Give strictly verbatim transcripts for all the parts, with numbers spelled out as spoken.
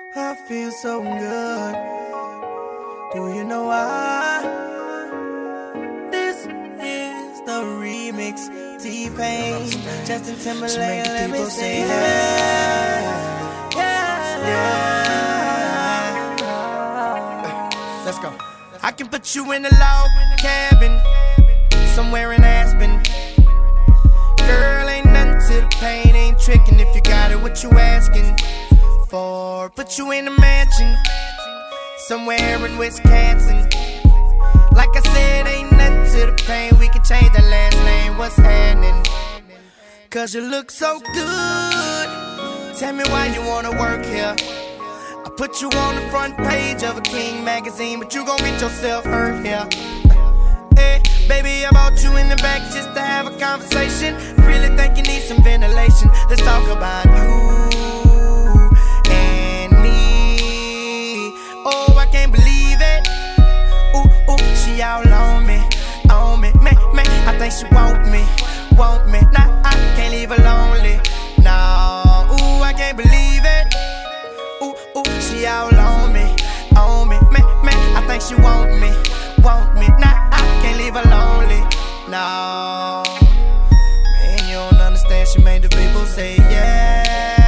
I feel so good. Do you know why? This is the remix. T-Pain, Justin Timberlake, let me say yeah, yeah, yeah. Let's go. I can put you in a log cabin somewhere in Aspen. Girl, ain't nothing to the pain, ain't tricking if you got it, what you asking for? Put you in a mansion somewhere in Wisconsin. Like I said, ain't nothing to the pain, we can change the last name, what's happening? Cause you look so good, tell me why you wanna work here. I put you on the front page of a King magazine, but you gon' get yourself hurt here. Hey, baby, I brought you in the back just to have a conversation. Really think you need some ventilation. Let's talk about you and me. Oh, I can't believe it. Ooh, ooh, she all on me, on me. Man, man, I think she want me, want me. Nah, I can't leave her lonely. No, ooh, I can't believe it. Ooh, ooh, she all on me, on me. Man, man, I think she want me, want me. Nah, I can't leave her lonely. No, man, you don't understand. She made the people say yeah,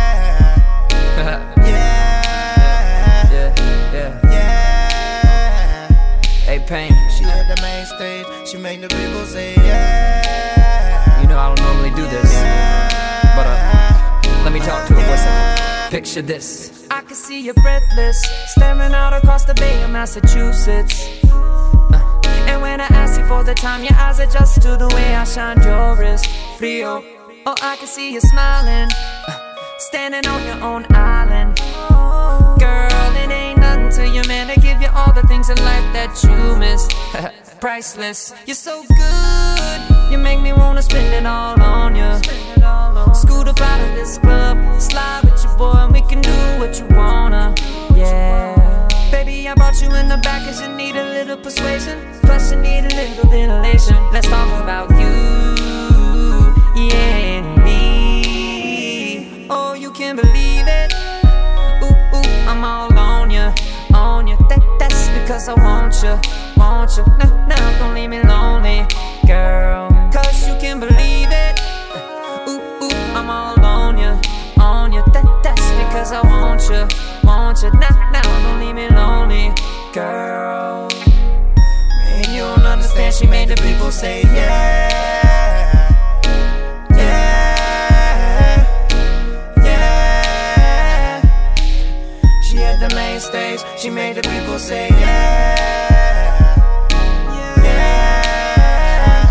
yeah, yeah, yeah, yeah. Hey, Pain. She at the main stage. She made the people say yeah. You know I don't normally do this, Yeah. but uh, let me talk to a voice. Picture this. I can see you breathless, staring out across the Bay of Massachusetts. uh, And when I ask you for the time, your eyes adjust to the way I shine your wrist. Frio. Oh, I can see you smiling, uh, standing on your own island. Girl, it ain't nothing to you, man, to give you all the things in life that you miss. Priceless, you're so good, you make me wanna spend it all on you. Scoot up out of this club, slide with your boy, and we can do what you wanna. Yeah, baby, I brought you in the back cause you need a little persuasion, plus you need a little ventilation. Let's talk about you, yeah, and me. Oh, you can't believe it. Ooh, ooh, I'm all on you, on you. That, that's because I want you, want you. No, no, don't leave me lonely, girl, cause you can't believe it. Ooh, ooh, I'm all on you, on you. That, that's because I want you, want you. Now, now, don't leave me lonely, girl. Man, you don't understand. She made the people say yeah, yeah, yeah. She at the main stage. She made the people say yeah, yeah,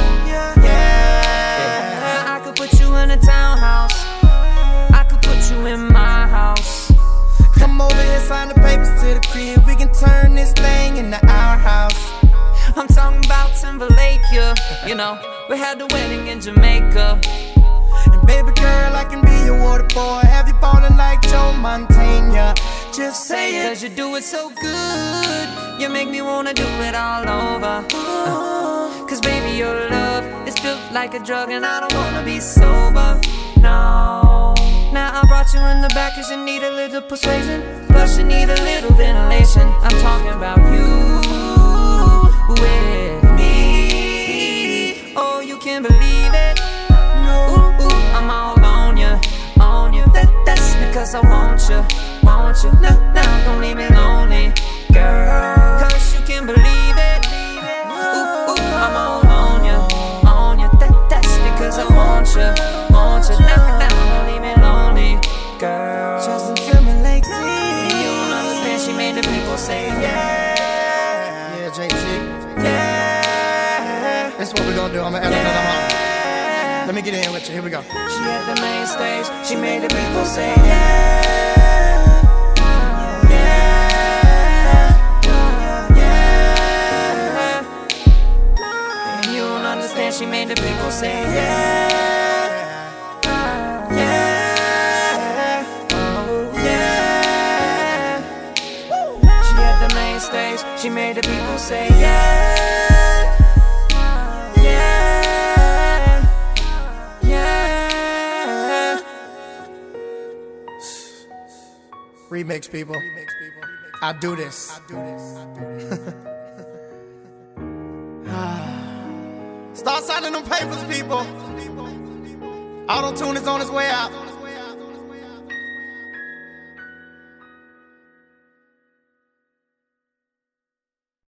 yeah. I could put you in a townhouse, I could put you in my house. Come over here, sign the papers to the crib. We can turn this thing into our house. I'm talking about Timberlake, yeah. You know, we had the wedding in Jamaica. And baby girl, I can be your water boy. Have you ballin' like Joe Montana? Just say it. Cause you do it so good, you make me wanna do it all over. uh, Cause baby, your love is built like a drug, and I don't wanna be sober, no. Now I brought you in the back cause you need a little persuasion, plus you need a little ventilation. I'm talking about you with me. Oh, you can't believe it. Ooh, ooh, I'm all on you, on you. That, that's because I want you, want you. No, no, don't leave me lonely, girl, cause you can't believe it. Ooh, ooh, I'm all on you, on you. That, that's because I want you, want you. No, no, don't leave me lonely, girl. Justin Timberlake, see. You don't understand, she made the people say yeah. Yeah, J T. Yeah. That's what we're gonna do. I'm gonna add another home. Let me get in with you. Here we go. She at the main stage. She made the people say yeah, yeah, yeah. And you don't understand. She made the people say yeah, yeah, yeah. She at the main stage. She made the people say yeah. Remix, people. I do this. Start signing them papers, people. Auto-tune is on its way out.